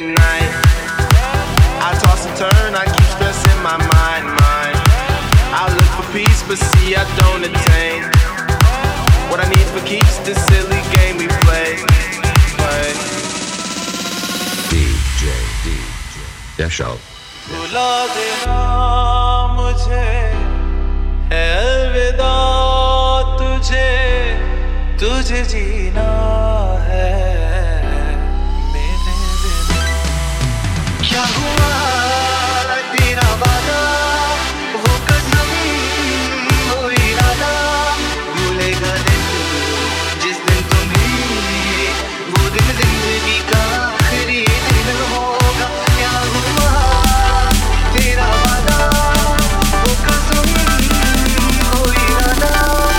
and night. I toss and turn, I keep stressing my mind. I look for peace, but see I don't attain. What I need for keeps this silly game we play. DJ Yashal. बुला देना मुझे है अलविदा तुझे जीना है मेरे बिना। क्या हुआ तेरा वादा, वो कसम, वो इरादा, भूलेगा दिन जिस दिन तुम्हें, वो दिन जिंदगी का आखिरी दिन होगा। क्या हुआ तेरा वादा, वो कसम, वो इरादा।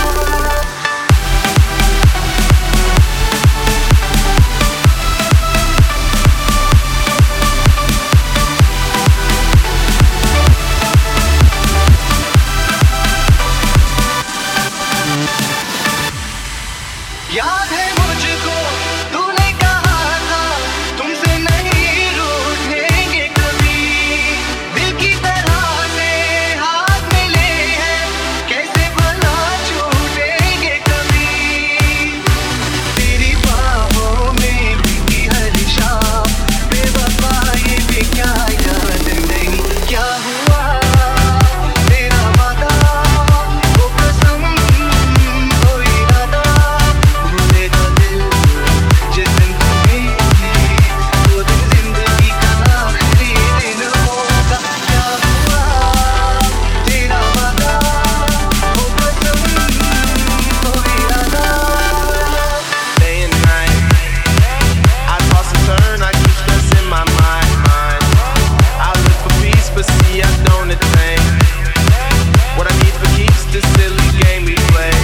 याद है मुझको तूने कहा था तुमसे नहीं रूठेंगे कभी, दिल की तरह से हाथ मिले हैं कैसे भला छूटेंगे कभी। तेरी बाहों में बीती हर शाम बेवफा ये भी क्या याद नहीं। क्या हुआ तेरा वादा, वो कसम, वो इरादा, भूलेगा दिल जिस दिन तुम्हें, वो दिन जिंदगी का आखिरी दिन होगा। क्या हुआ तेरा वादा, वो कसम, वो इरादा। Day and night, I toss and turn, I keep stressing my mind. I look for peace, but see I don't attain. What I need for keeps this silly game we play.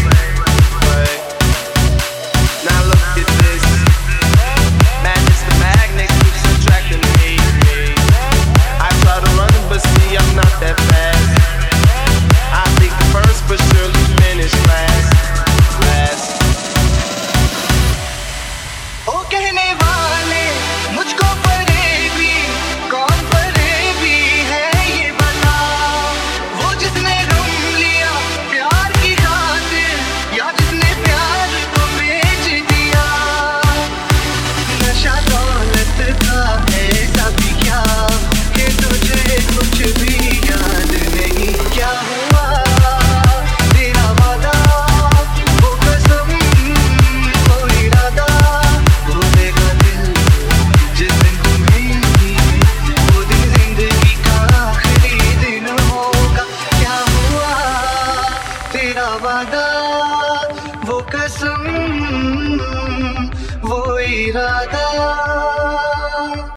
Now look at this, madness the magnet keeps attracting me. I try to run, but see I'm not that fast. I think the first, but surely finish last. ओ कहने वाले मुझको फरेबी, कौन फरेबी है ये बता। वो जिसने गम लिया प्यार की खातिर, या जिसने प्यार को बेच दिया। नशा दौलत का ऐसा भी क्या कि तुझे कुछ भी याद नहीं। क्या हुआ तेरा वादा, वो कसम, वो इरादा, भूलेगा दिल जिस दिन तुम्हें, वो दिन जिंदगी का आखिरी दिन होगा। क्या हुआ तेरा वादा, वो कसम, वो इरादा।